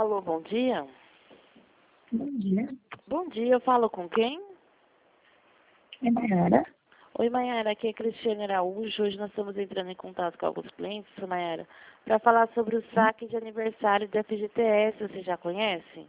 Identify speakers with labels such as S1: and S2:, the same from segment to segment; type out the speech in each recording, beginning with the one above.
S1: Alô, bom dia.
S2: Bom dia.
S1: Bom dia, eu falo com quem?
S2: É Mayara.
S1: Oi, Mayara, aqui é Cristiane Araújo. Hoje nós estamos entrando em contato com alguns clientes, Mayara, para falar sobre o saque de aniversário da FGTS. Você já conhece?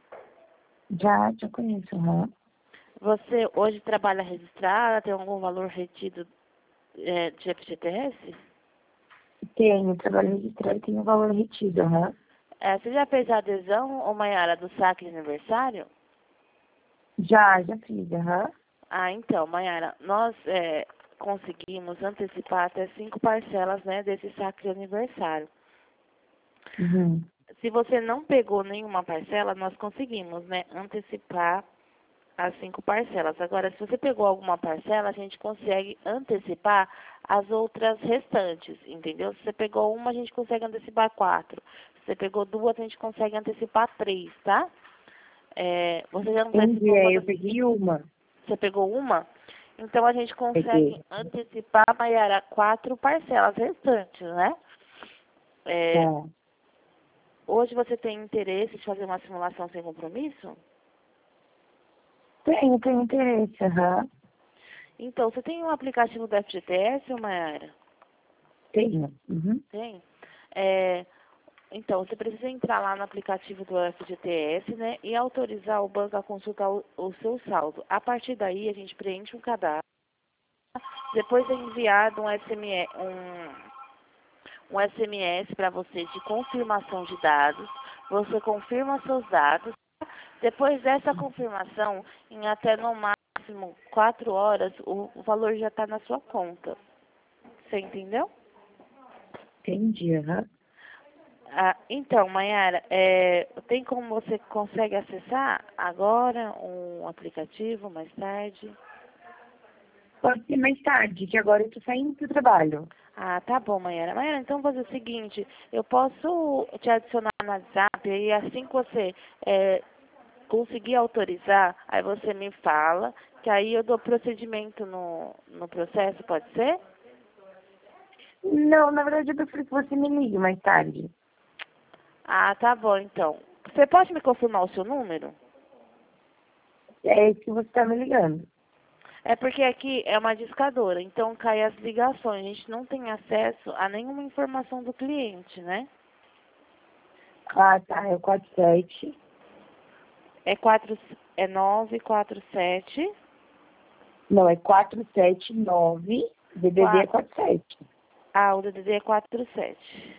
S2: Já conheço,
S1: Você hoje trabalha registrada, tem algum valor retido de FGTS?
S2: Tenho trabalho registrado e tenho valor retido,
S1: Você já fez a adesão, ô Mayara, do saque de aniversário?
S2: Já fiz,
S1: Então, Mayara, nós conseguimos antecipar até 5 parcelas, né, desse saque de aniversário.
S2: Uhum.
S1: Se você não pegou nenhuma parcela, nós conseguimos, né, antecipar as 5 parcelas. Agora, se você pegou alguma parcela, a gente consegue antecipar as outras restantes, entendeu? Se você pegou uma, a gente consegue antecipar 4. Se você pegou 2, a gente consegue antecipar 3, tá? Você já antecipou uma
S2: Eu peguei uma.
S1: Você pegou uma? Então, a gente consegue
S2: Peguei.
S1: antecipar, Mayara, 4 parcelas restantes, né?
S2: Tá.
S1: Hoje você tem interesse de fazer uma simulação sem compromisso?
S2: Tenho interesse,
S1: Então, você tem um aplicativo da FGTS, Mayara?
S2: Tenho. Uhum.
S1: Tem? Então, você precisa entrar lá no aplicativo do FGTS, né? E autorizar o banco a consultar o seu saldo. A partir daí, a gente preenche um cadastro. Depois é enviado um SMS para você de confirmação de dados. Você confirma seus dados. Depois dessa confirmação, em até no máximo 4 horas, o valor já está na sua conta. Você entendeu?
S2: Entendi,
S1: Então, Mayara, tem como você consegue acessar agora um aplicativo mais tarde?
S2: Pode ser mais tarde, que agora eu tô saindo pro trabalho.
S1: Tá bom, Mayara. Mayara, então vou fazer o seguinte, eu posso te adicionar no WhatsApp e assim que você conseguir autorizar, aí você me fala, que aí eu dou procedimento no processo, pode ser?
S2: Não, na verdade eu prefiro que você me ligue mais tarde.
S1: Tá bom, então. Você pode me confirmar o seu número?
S2: É esse que você tá me ligando.
S1: É porque aqui é uma discadora, então cai as ligações. A gente não tem acesso a nenhuma informação do cliente, né?
S2: Tá. É o 47.
S1: É 947
S2: Não, é 479. DDD é 47.
S1: O DDD é 47.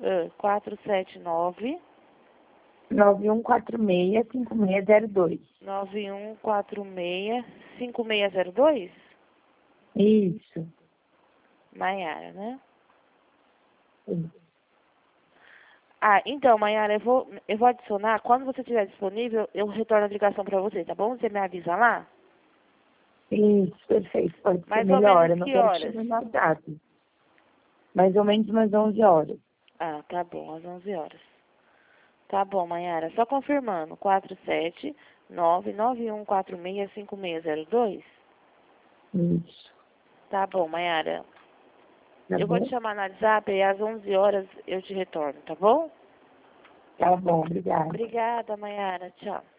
S1: 479
S2: 91465602.
S1: 9146 5602.
S2: Isso.
S1: Maiara, né?
S2: Sim.
S1: Então, Maiara, eu vou adicionar. Quando você estiver disponível, eu retorno a ligação para você, tá bom? Você me avisa lá?
S2: Isso, perfeito. Pode ser
S1: Mais ou
S2: melhor.
S1: menos
S2: Eu não
S1: que
S2: quero que
S1: horas?
S2: chegue na data. Mais ou menos umas 11 horas.
S1: Tá bom, às 11 horas. Tá bom, Maiara. Só confirmando. 47991465602.
S2: Isso.
S1: Tá bom, Maiara.
S2: Tá
S1: Eu vou te
S2: bom?
S1: chamar no WhatsApp e às 11 horas eu te retorno, tá bom?
S2: Tá bom, obrigada.
S1: Obrigada, Maiara. Tchau.